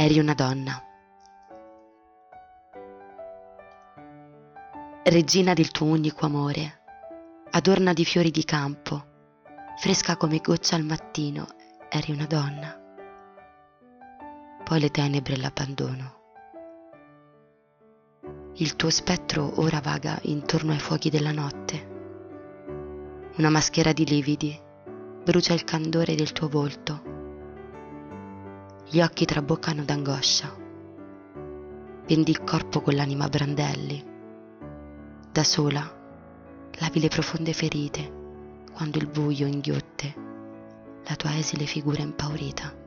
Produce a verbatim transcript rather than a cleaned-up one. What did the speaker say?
eri una donna. Regina del tuo unico amore, adorna di fiori di campo, fresca come goccia al mattino, eri una donna. Poi le tenebre e l'abbandono. Il tuo spettro ora vaga intorno ai fuochi della notte. Una maschera di lividi brucia il candore del tuo volto. Gli occhi traboccano d'angoscia. Vendi il corpo con l'anima a brandelli. Da sola lavi le profonde ferite quando il buio inghiotte la tua esile figura impaurita.